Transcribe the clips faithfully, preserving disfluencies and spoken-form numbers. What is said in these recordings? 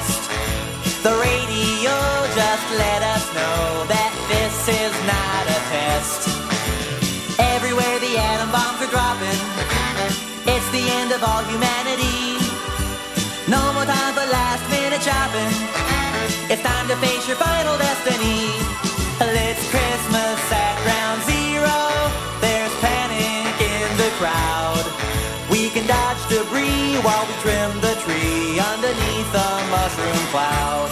test. The radio just let us know that this is not a test. Everywhere the atom bombs are dropping, it's the end of all humanity. No more time for last minute shopping. It's time to face your final destiny. It's Christmas at ground zero. There's panic in the crowd. We can dodge debris while we trim the tree underneath a mushroom cloud.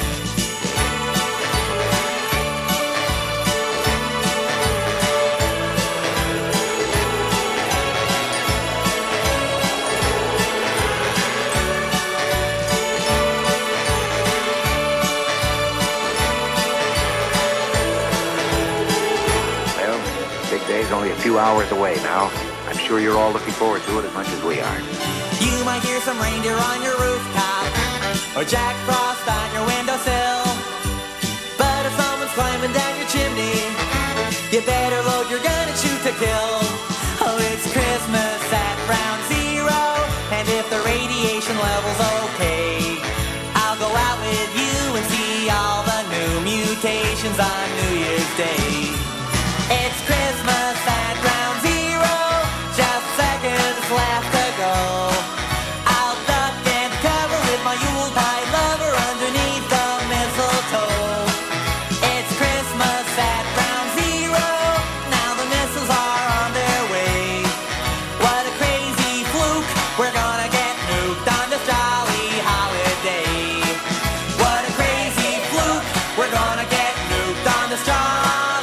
Only a few hours away now. I'm sure you're all looking forward to it as much as we are. You might hear some reindeer on your rooftop or Jack Frost on your windowsill. But if someone's climbing down your chimney, you better load your gun and shoot to kill. Oh, it's Christmas at ground zero, and if the radiation level's okay, I'll go out with you and see all the new mutations on New Year's Day. It's Christmas at ground zero, just seconds left to go. I'll duck and cover with my Yuletide lover underneath the mistletoe. It's Christmas at ground zero, now the missiles are on their way. What a crazy fluke, we're gonna get nuked on this jolly holiday. What a crazy fluke, we're gonna get nuked on this jolly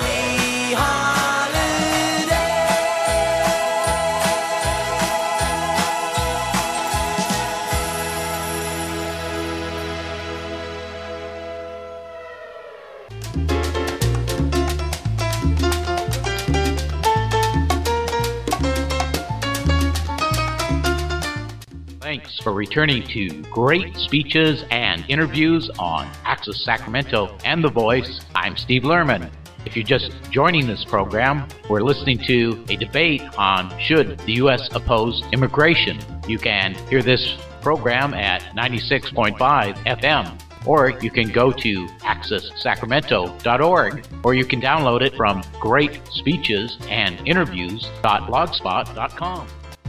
Thanks for returning to Great Speeches and Interviews on Access Sacramento and The Voice. I'm Steve Lerman. If you're just joining this program, we're listening to a debate on should the U S oppose immigration. You can hear this program at ninety-six point five F M, or you can go to access sacramento dot org, or you can download it from great speeches and interviews dot blogspot dot com.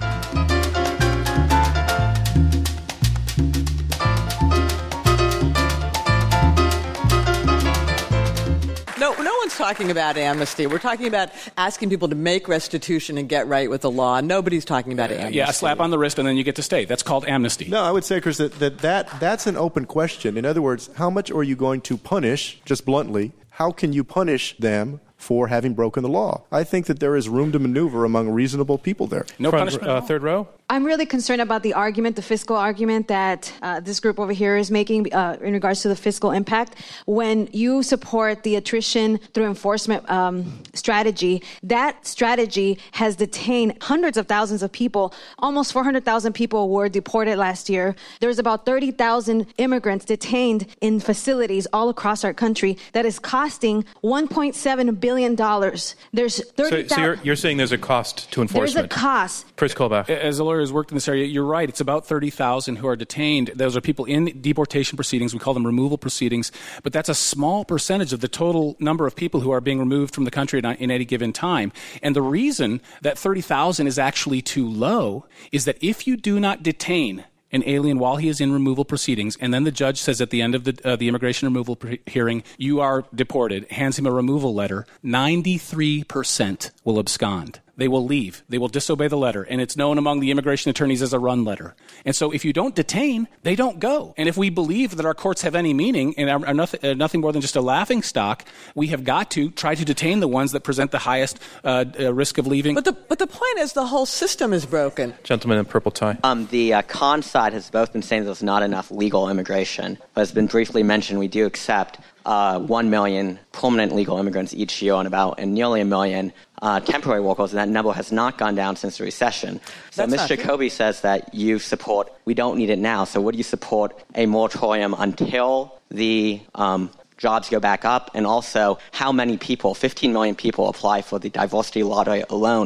No, no one's talking about amnesty. We're talking about asking people to make restitution and get right with the law. Nobody's talking about amnesty. Yeah, a slap on the wrist and then you get to stay. That's called amnesty. No, I would say, Chris, that, that, that that's an open question. In other words, how much are you going to punish, just bluntly, how can you punish them for having broken the law? I think that there is room to maneuver among reasonable people there. No Front, punishment. Uh, third row. I'm really concerned about the argument, the fiscal argument that uh, this group over here is making uh, in regards to the fiscal impact. When you support the attrition through enforcement um, strategy, that strategy has detained hundreds of thousands of people. Almost four hundred thousand people were deported last year. There's about thirty thousand immigrants detained in facilities all across our country. That is costing one point seven billion dollars. There's thirty thousand. So, so you're, you're saying there's a cost to enforcement? There's a cost. Chris Colbach. As a lawyer who's worked in this area, you're right. It's about thirty thousand who are detained. Those are people in deportation proceedings. We call them removal proceedings. But that's a small percentage of the total number of people who are being removed from the country in any given time. And the reason that thirty thousand is actually too low is that if you do not detain an alien while he is in removal proceedings, and then the judge says at the end of the uh, the immigration removal pre- hearing, you are deported, hands him a removal letter, ninety-three percent will abscond. They will leave. They will disobey the letter. And it's known among the immigration attorneys as a run letter. And so if you don't detain, they don't go. And if we believe that our courts have any meaning and are, are nothing, uh, nothing more than just a laughing stock, we have got to try to detain the ones that present the highest uh, uh, risk of leaving. But the, but the point is the whole system is broken. Gentleman in purple tie. Um, the uh, con side has both been saying there's not enough legal immigration. But as has been briefly mentioned, we do accept uh, one million permanent legal immigrants each year and about and nearly a million Uh, temporary workers, and that number has not gone down since the recession. So Miz Jacoby says that you support, we don't need it now, so would you support a moratorium until the um, jobs go back up? And also, how many people, fifteen million people, apply for the diversity lottery alone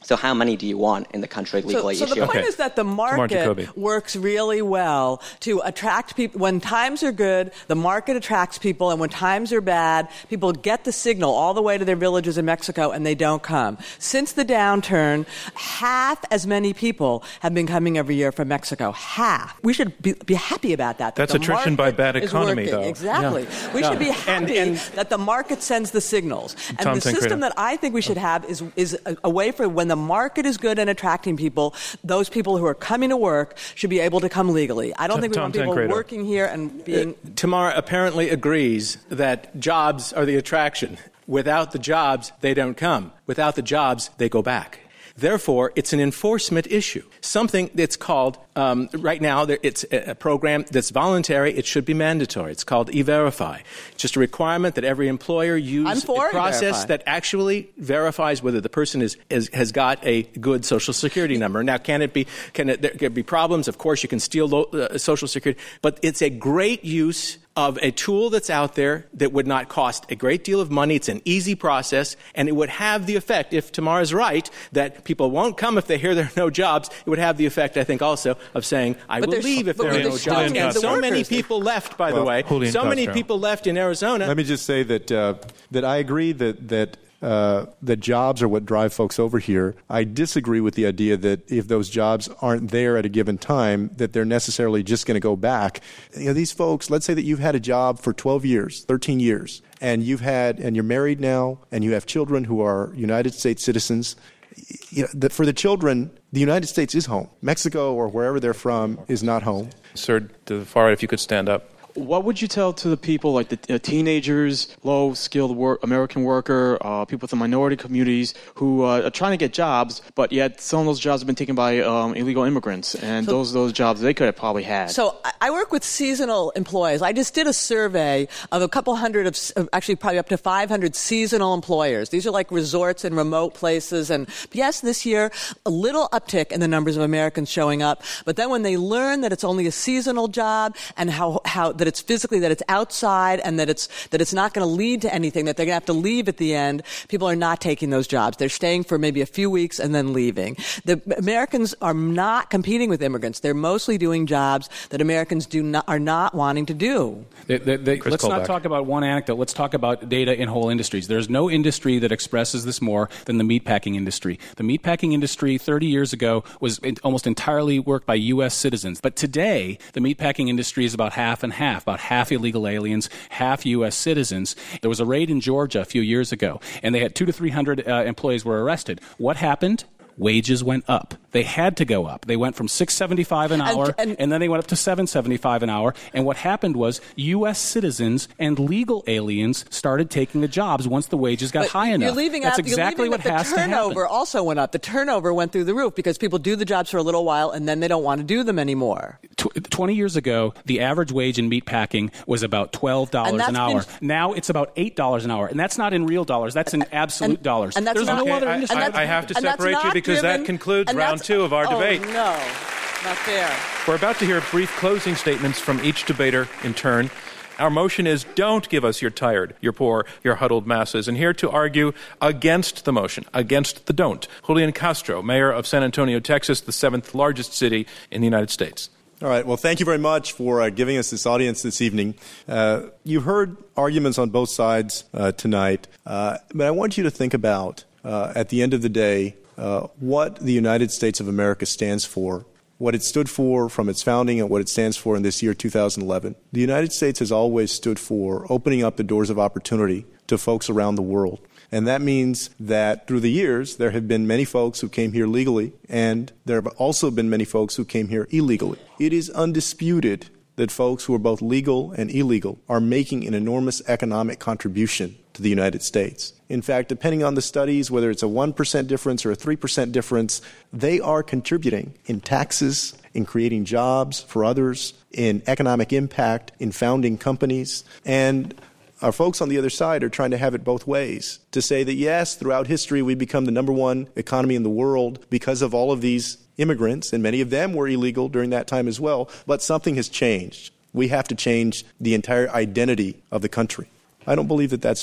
So how many do you want in the country legally so, so each the year? point Okay. is that the market works really well to attract people. When times are good, the market attracts people, and when times are bad, people get the signal all the way to their villages in Mexico, and they don't come. Since the downturn, half as many people have been coming every year from Mexico. Half. We should be, be happy about that. that That's attrition by bad economy, though. Exactly. Yeah. We Yeah. should be happy And- and that the market sends the signals. And Tom the Tancredo. system that I think we should have is, is a, a way for when the market is good and attracting people, those people who are coming to work should be able to come legally. I don't Tom- think we Tom want people Tancredo. working here and being... Uh, Tamara apparently agrees that jobs are the attraction. Without the jobs, they don't come. Without the jobs, they go back. Therefore, it's an enforcement issue. Something that's called, um, right now, there, it's a, a program that's voluntary. It should be mandatory. It's called E-Verify. It's just a requirement that every employer use I'm for a process E-Verify. that actually verifies whether the person is, is has got a good Social Security number. Now, can it be? Can it, there can be problems? Of course, you can steal lo- uh, Social Security, but it's a great use of a tool that's out there that would not cost a great deal of money. It's an easy process, and it would have the effect, if Tamara's right, that people won't come if they hear there are no jobs. It would have the effect, I think, also of saying, I But will there's- leave if but there are there's no still jobs. need And the so many workers. people left, by the Well, way. Julian So many Castro. people left in Arizona. Let me just say that uh, that I agree that that uh, that jobs are what drive folks over here. I disagree with the idea that if those jobs aren't there at a given time, that they're necessarily just going to go back. You know, these folks. Let's say that you've had a job for twelve years, thirteen years, and you've had and you're married now, and you have children who are United States citizens. You know, the, for the children, the United States is home. Mexico or wherever they're from is not home. Sir, to the far right, if you could stand up. What would you tell to the people, like the uh, teenagers, low-skilled work, American worker, uh, people from minority communities who uh, are trying to get jobs, but yet some of those jobs have been taken by um, illegal immigrants, and So- those those jobs they could have probably had. So I- I work with seasonal employees. I just did a survey of a couple hundred of, of actually probably up to five hundred seasonal employers. These are like resorts and remote places. And yes, this year, a little uptick in the numbers of Americans showing up. But then when they learn that it's only a seasonal job and how, how that it's physically, that it's outside and that it's, that it's not going to lead to anything, that they're going to have to leave at the end, people are not taking those jobs. They're staying for maybe a few weeks and then leaving. The Americans are not competing with immigrants. They're mostly doing jobs that Americans do not, are not wanting to do. They- they- they- Chris let's Colbeck. not talk about one anecdote. Let's talk about data in whole industries. There's no industry that expresses this more than the meatpacking industry. The meatpacking industry thirty years ago was in- almost entirely worked by U S citizens. But today, the meatpacking industry is about half and half, about half illegal aliens, half U S citizens. There was a raid in Georgia a few years ago, and they had two to three hundred uh, employees were arrested. What happened? Wages went up. They had to go up. They went from six seventy-five an hour, and, and then they went up to seven seventy-five an hour. And what happened was U S citizens and legal aliens started taking the jobs once the wages got But high you're enough. leaving That's out, you're exactly leaving what that has the to happen. turnover also went up. The turnover went through the roof because people do the jobs for a little while and then they don't want to do them anymore. Tw- twenty years ago, the average wage in meatpacking was about twelve dollars And that's an hour. been- Now it's about eight dollars an hour. And that's not in real dollars. That's in absolute and- dollars. and that's There's not- no other I- industry. I- And that's- I have to and that's separate you not because that driven- concludes and round that's- two of our oh, debate. no, not fair. We're about to hear brief closing statements from each debater in turn. Our motion is don't give us your tired, your poor, your huddled masses. And here to argue against the motion, against the don't, Julian Castro, mayor of San Antonio, Texas, the seventh largest city in the United States. All right. Well, thank you very much for uh, giving us this audience this evening. Uh, you heard arguments on both sides uh, tonight, uh, but I want you to think about, uh, at the end of the day, uh, what the United States of America stands for, what it stood for from its founding and what it stands for in this year two thousand eleven. The United States has always stood for opening up the doors of opportunity to folks around the world. And that means that through the years, there have been many folks who came here legally, and there have also been many folks who came here illegally. It is undisputed that folks who are both legal and illegal are making an enormous economic contribution to the United States. In fact, depending on the studies, whether it's a one percent difference or a three percent difference, they are contributing in taxes, in creating jobs for others, in economic impact, in founding companies. And our folks on the other side are trying to have it both ways, to say that, yes, throughout history, we become the number one economy in the world because of all of these immigrants, and many of them were illegal during that time as well, but something has changed. We have to change the entire identity of the country. I don't believe that that's true.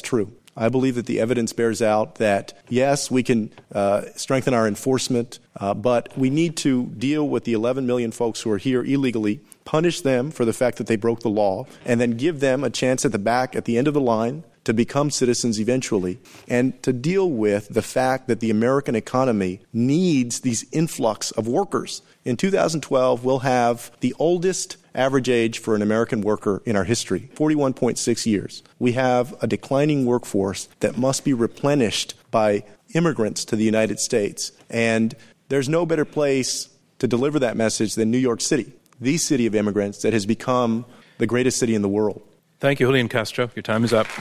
I believe that the evidence bears out that, yes, we can uh, strengthen our enforcement, uh, but we need to deal with the eleven million folks who are here illegally, punish them for the fact that they broke the law, and then give them a chance at the back, at the end of the line, to become citizens eventually, and to deal with the fact that the American economy needs these influx of workers. In two thousand twelve, we'll have the oldest average age for an American worker in our history, forty-one point six years. We have a declining workforce that must be replenished by immigrants to the United States. And there's no better place to deliver that message than New York City, the city of immigrants that has become the greatest city in the world. Thank you, Julian Castro. Your time is up.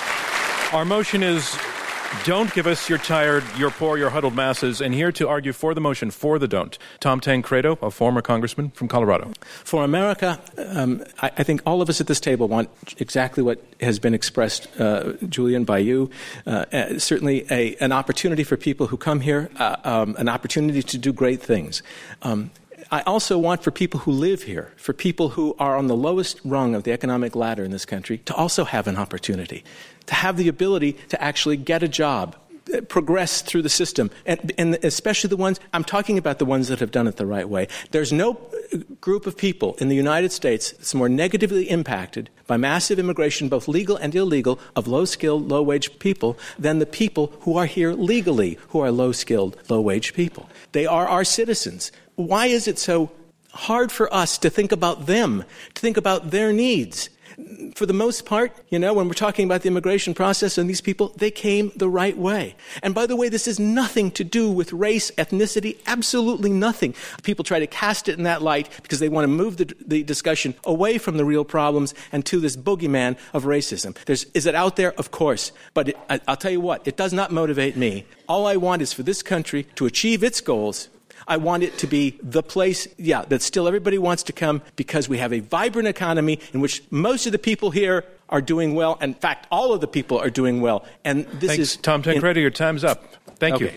Our motion is, don't give us your tired, your poor, your huddled masses. And here to argue for the motion, for the don't, Tom Tancredo, a former congressman from Colorado. For America, um, I, I think all of us at this table want exactly what has been expressed, uh, Julian, by you. Uh, uh, certainly a, an opportunity for people who come here, uh, um, an opportunity to do great things. Um, I also want for people who live here, for people who are on the lowest rung of the economic ladder in this country, to also have an opportunity, to have the ability to actually get a job, progress through the system, and, and especially the ones, I'm talking about the ones that have done it the right way. There's no group of people in the United States that's more negatively impacted by massive immigration, both legal and illegal, of low-skilled, low-wage people than the people who are here legally, who are low-skilled, low-wage people. They are our citizens. Why is it so hard for us to think about them, to think about their needs? For the most part, you know, when we're talking about the immigration process and these people, they came the right way. And by the way, this has nothing to do with race, ethnicity, absolutely nothing. People try to cast it in that light because they want to move the, the discussion away from the real problems and to this boogeyman of racism. There's, is it out there? Of course. But it, I, I'll tell you what, it does not motivate me. All I want is for this country to achieve its goals. I want it to be the place, yeah, that still everybody wants to come because we have a vibrant economy in which most of the people here are doing well. In fact, all of the people are doing well. And this Thanks, is Tom Tancredo. In- your time's up. Thank okay. you.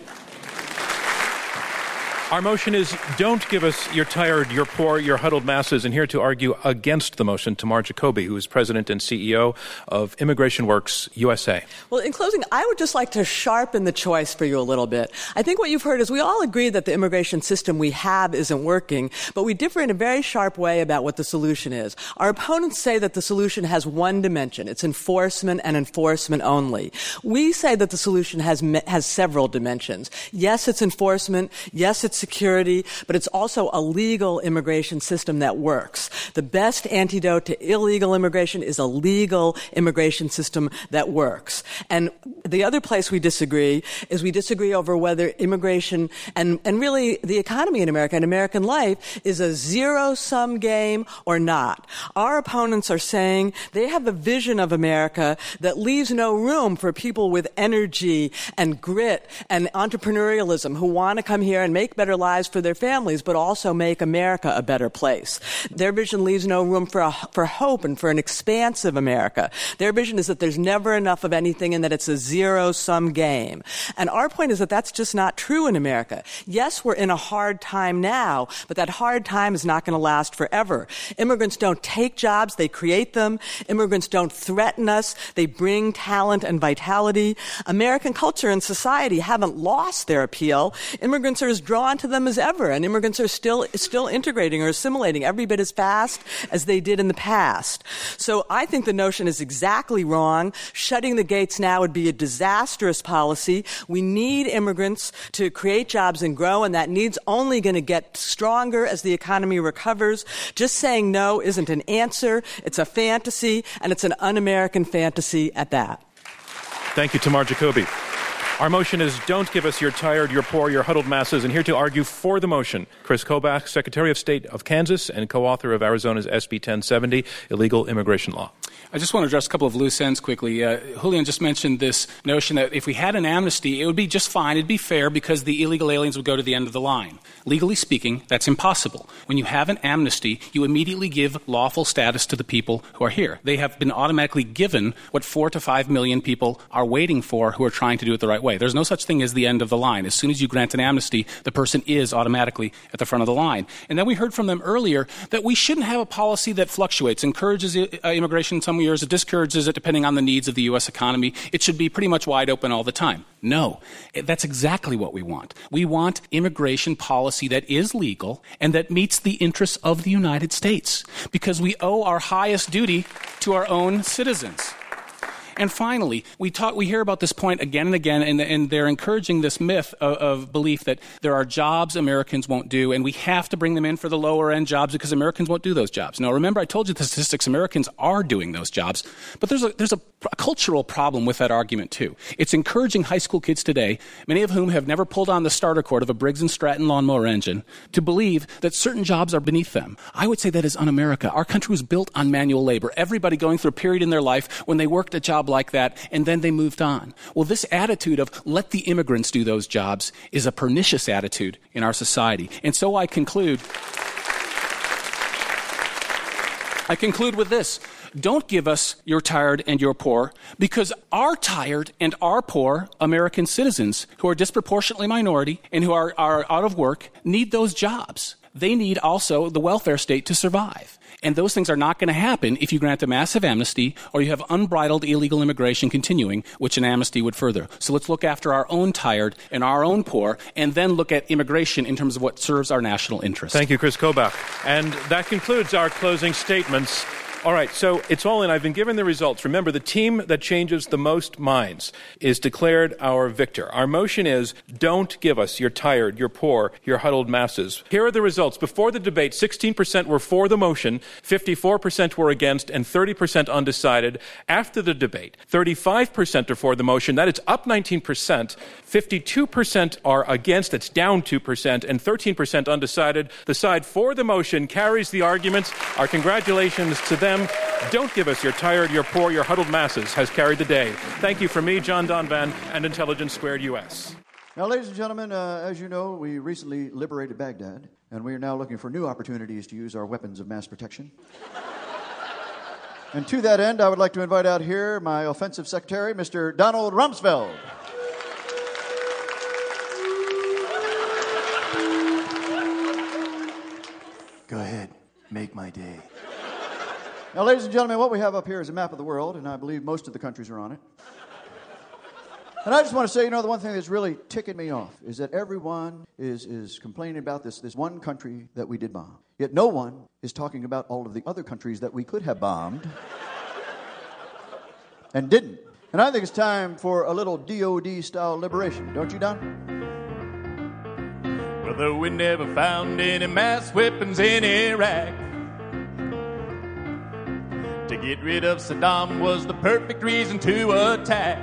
Our motion is, don't give us your tired, your poor, your huddled masses. And here to argue against the motion, Tamar Jacoby, who is president and C E O of Immigration Works U S A. Well, in closing, I would just like to sharpen the choice for you a little bit. I think what you've heard is we all agree that the immigration system we have isn't working, but we differ in a very sharp way about what the solution is. Our opponents say that the solution has one dimension. It's enforcement and enforcement only. We say that the solution has has several dimensions. Yes, it's enforcement. Yes, it's security, but it's also a legal immigration system that works. The best antidote to illegal immigration is a legal immigration system that works. And the other place we disagree is we disagree over whether immigration and, and really the economy in America and American life is a zero-sum game or not. Our opponents are saying they have a vision of America that leaves no room for people with energy and grit and entrepreneurialism who want to come here and make better lives for their families, but also make America a better place. Their vision leaves no room for a, for hope and for an expansive America. Their vision is that there's never enough of anything and that it's a zero-sum game. And our point is that that's just not true in America. Yes, we're in a hard time now, but that hard time is not going to last forever. Immigrants don't take jobs, they create them. Immigrants don't threaten us, they bring talent and vitality. American culture and society haven't lost their appeal. Immigrants are as drawn to them as ever, and immigrants are still still integrating or assimilating every bit as fast as they did in the past. So I think the notion is exactly wrong. Shutting the gates now would be a disastrous policy. We need immigrants to create jobs and grow, and that need's only going to get stronger as the economy recovers. Just saying no isn't an answer. It's a fantasy, and it's an un-American fantasy at that. Thank you, Tamar Jacoby. Our motion is, don't give us your tired, your poor, your huddled masses. And here to argue for the motion, Chris Kobach, Secretary of State of Kansas and co-author of Arizona's S B ten seventy, Illegal Immigration Law. I just want to address a couple of loose ends quickly. Uh, Julian just mentioned this notion that if we had an amnesty, it would be just fine. It'd be fair because the illegal aliens would go to the end of the line. Legally speaking, that's impossible. When you have an amnesty, you immediately give lawful status to the people who are here. They have been automatically given what four to five million people are waiting for who are trying to do it the right way. There's no such thing as the end of the line. As soon as you grant an amnesty, the person is automatically at the front of the line. And then we heard from them earlier that we shouldn't have a policy that fluctuates, encourages uh, immigration in some some years, it discourages it depending on the needs of the U S economy. It should be pretty much wide open all the time. No, that's exactly what we want. We want immigration policy that is legal and that meets the interests of the United States, because we owe our highest duty to our own citizens. And finally, we talk, we hear about this point again and again, and, and they're encouraging this myth of, of belief that there are jobs Americans won't do, and we have to bring them in for the lower-end jobs because Americans won't do those jobs. Now, remember, I told you the statistics, Americans are doing those jobs, but there's a, there's a, a cultural problem with that argument, too. It's encouraging high school kids today, many of whom have never pulled on the starter cord of a Briggs and Stratton lawnmower engine, to believe that certain jobs are beneath them. I would say that is un-America. Our country was built on manual labor. Everybody going through a period in their life when they worked a job like that, and then they moved on. Well, this attitude of let the immigrants do those jobs is a pernicious attitude in our society. And so I conclude, I conclude with this. Don't give us your tired and your poor, because our tired and our poor American citizens who are disproportionately minority and who are, are out of work need those jobs. They need also the welfare state to survive. And those things are not going to happen if you grant a massive amnesty or you have unbridled illegal immigration continuing, which an amnesty would further. So let's look after our own tired and our own poor, and then look at immigration in terms of what serves our national interest. Thank you, Chris Kobach. And that concludes our closing statements. All right, so it's all in. I've been given the results. Remember, the team that changes the most minds is declared our victor. Our motion is, don't give us your tired, your poor, your huddled masses. Here are the results. Before the debate, sixteen percent were for the motion, fifty-four percent were against, and thirty percent undecided. After the debate, thirty-five percent are for the motion. That is up nineteen percent. fifty-two percent are against. It's down two percent. And thirteen percent undecided. The side for the motion carries the argument. Our congratulations to them. Don't give us your tired, your poor, your huddled masses has carried the day. Thank you from me, John Donvan, and Intelligence Squared U S. Now, ladies and gentlemen, uh, as you know, we recently liberated Baghdad, and we are now looking for new opportunities to use our weapons of mass protection. And to that end, I would like to invite out here my offensive secretary, Mister Donald Rumsfeld. Go ahead, make my day. Now, ladies and gentlemen, what we have up here is a map of the world, and I believe most of the countries are on it. And I just want to say, you know, the one thing that's really ticking me off is that everyone is, is complaining about this, this one country that we did bomb. Yet no one is talking about all of the other countries that we could have bombed and didn't. And I think it's time for a little D O D-style liberation. Don't you, Don? Well, though we never found any mass weapons in Iraq, to get rid of Saddam was the perfect reason to attack.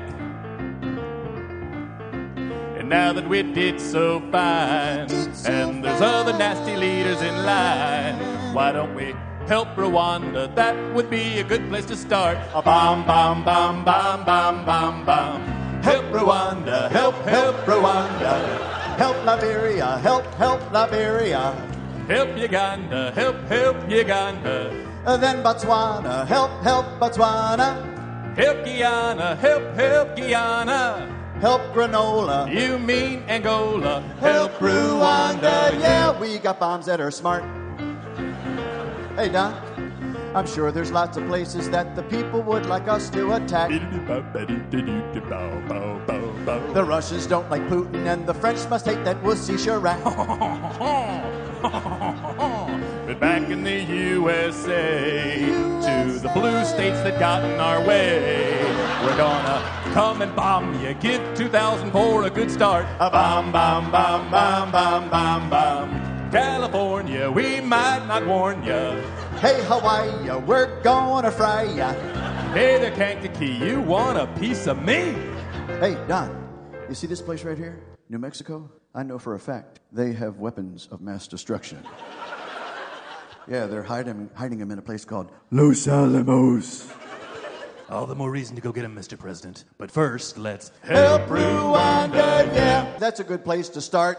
And now that we did so fine, and there's other nasty leaders in line, why don't we help Rwanda? That would be a good place to start. A bomb, bomb, bomb, bomb, bomb, bomb, bomb. Help Rwanda, help, help Rwanda. Help Liberia, help, help Liberia. Help Uganda, help, help Uganda. Uh, then Botswana, help, help Botswana. Help Guyana, help, help Guyana. Help Granola. You mean Angola. Help Rwanda. Yeah, we got bombs that are smart. Hey, Don, I'm sure there's lots of places that the people would like us to attack. The Russians don't like Putin, and the French must hate that wussy Chirac. But back in the U S A, to the blue states that got in our way, we're gonna come and bomb you. Give two thousand four a good start. A bomb, bomb, bomb, bomb, bomb, bomb, bomb. California, we might not warn you. Hey, Hawaii, we're gonna fry ya. Hey, the Kankakee, you want a piece of me? Hey, Don, you see this place right here? New Mexico? I know for a fact they have weapons of mass destruction. Yeah, they're hiding, hiding them in a place called Los Alamos. All the more reason to go get them, Mister President. But first, let's help Rwanda, yeah. That's a good place to start.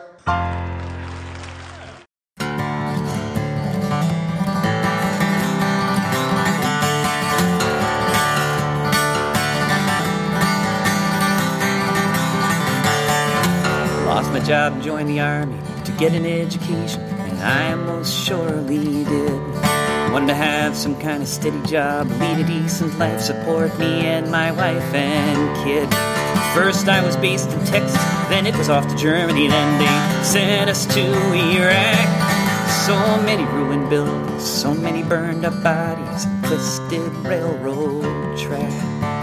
Lost my job and joined the army to get an education, and I most surely did. Wanted to have some kind of steady job, lead a decent life, support me and my wife and kid. First I was based in Texas, then it was off to Germany, then they sent us to Iraq. So many ruined buildings, so many burned up bodies, twisted railroad tracks.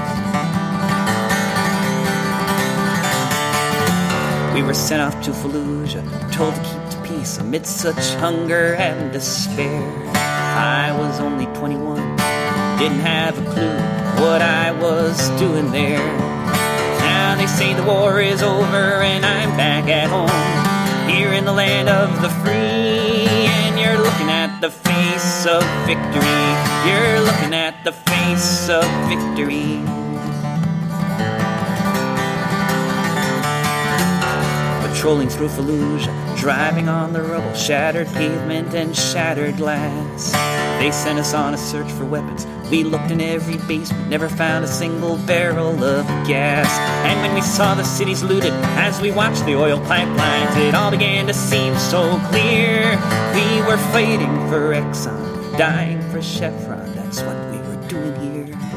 We were sent off to Fallujah, told to keep to peace amid such hunger and despair. I was only twenty-one, didn't have a clue what I was doing there. Now they say the war is over and I'm back at home, here in the land of the free. And you're looking at the face of victory, you're looking at the face of victory. Patrolling through Fallujah, driving on the rubble, shattered pavement and shattered glass. They sent us on a search for weapons. We looked in every basement, never found a single barrel of gas. And when we saw the cities looted, as we watched the oil pipelines, it all began to seem so clear. We were fighting for Exxon, dying for Chevron, that's what we were doing here.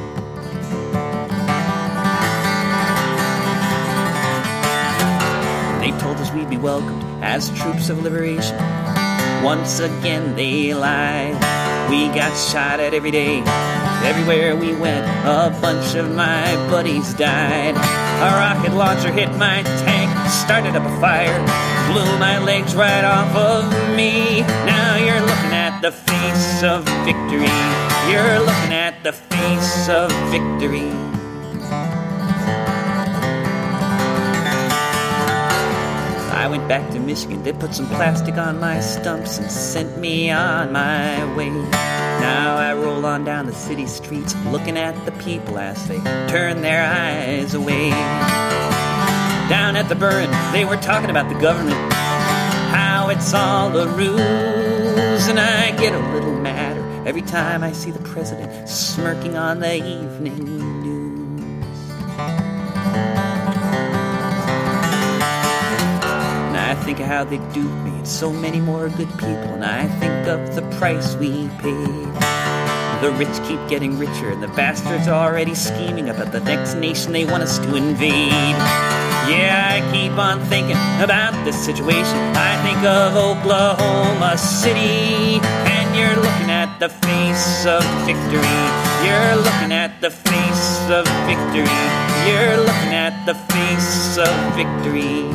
They told us we'd be welcomed as troops of liberation. Once again they lied. We got shot at every day. Everywhere we went, a bunch of my buddies died. A rocket launcher hit my tank, started up a fire, blew my legs right off of me. Now you're looking at the face of victory, you're looking at the face of victory. I went back to Michigan, they put some plastic on my stumps and sent me on my way. Now I roll on down the city streets, looking at the people as they turn their eyes away. Down at the burn, they were talking about the government, how it's all a ruse. And I get a little madder every time I see the president smirking on the evening news. I think of how they duped me and so many more good people, and I think of the price we paid. The rich keep getting richer, and the bastards are already scheming about the next nation they want us to invade. Yeah, I keep on thinking about this situation. I think of Oklahoma City, and you're looking at the face of victory. You're looking at the face of victory. You're looking at the face of victory.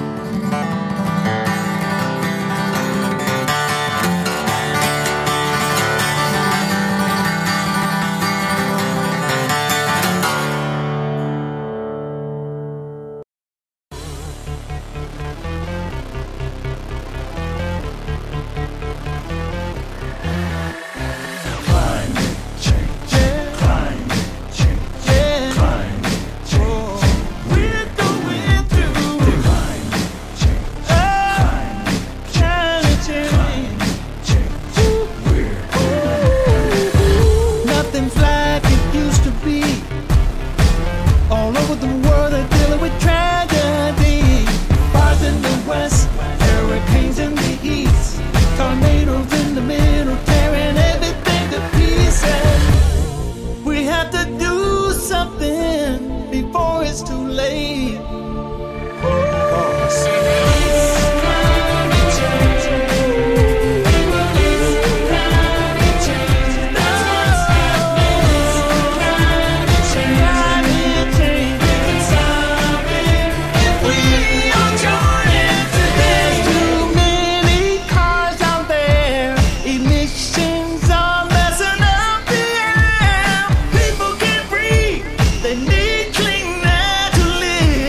They need clean air to live.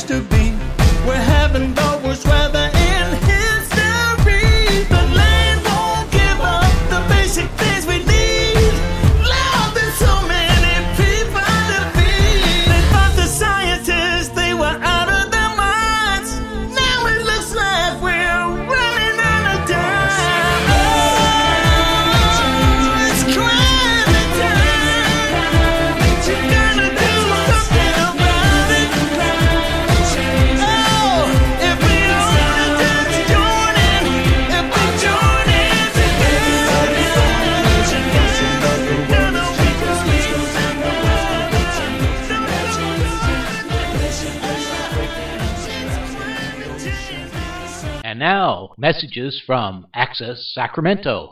used to be. We're having the worst weather in history. The land won't give up the basic things we need. Lord, there's so many people to feed. They thought the scientists, they were out of their minds. Now it looks like we're running out of time. Oh, it's climate time. You gotta do something about it. Oh, if we only just join in, if we join in And now, messages from Access Sacramento.